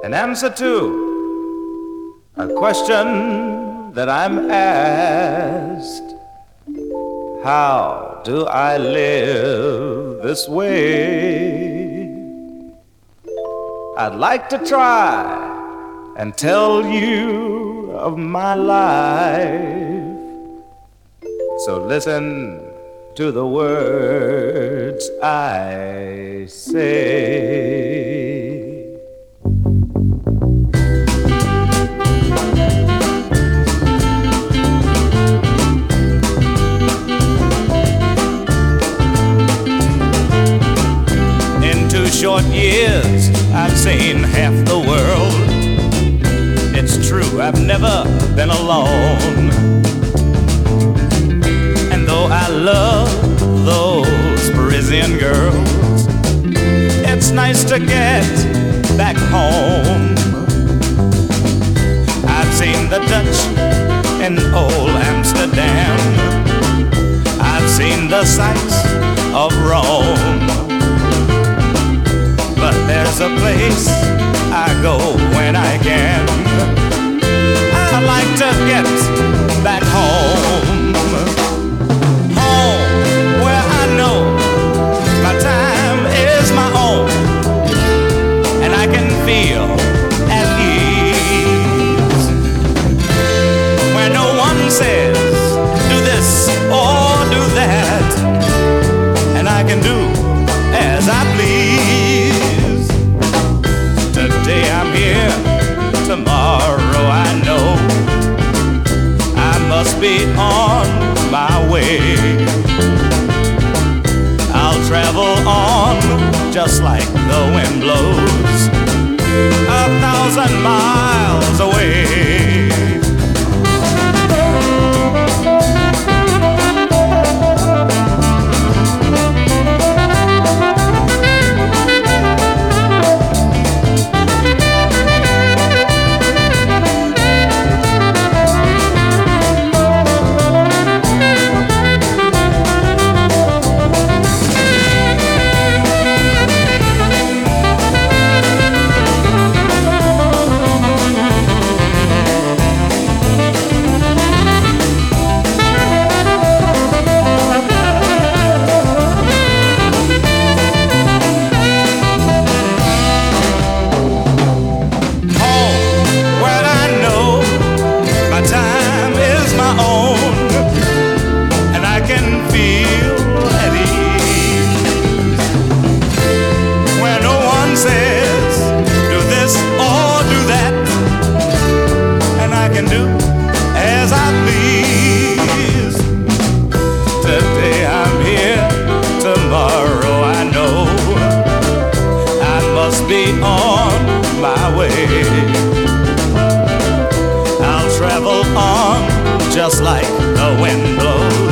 an answer to a question that I'm asked. How do I live this way? I'd like to try and tell you of my life. So listen to the words I say. In 2 short years, I've seen half the world. It's true, I've never been alone. And though I love those Parisian girls, it's nice to get back home. I've seen the Dutch in old Amsterdam. I've seen the sights of Rome. But there's a place I go when I can. I like to get back home. Home, where I know my time is my own, and I can feel at ease. Where no one says, do this or do that, and I can do as I please. Today I'm here, tomorrow I know I must be on my way. I'll travel on just like the wind blows 1,000 miles away. Be on my way. I'll travel on just like the wind blows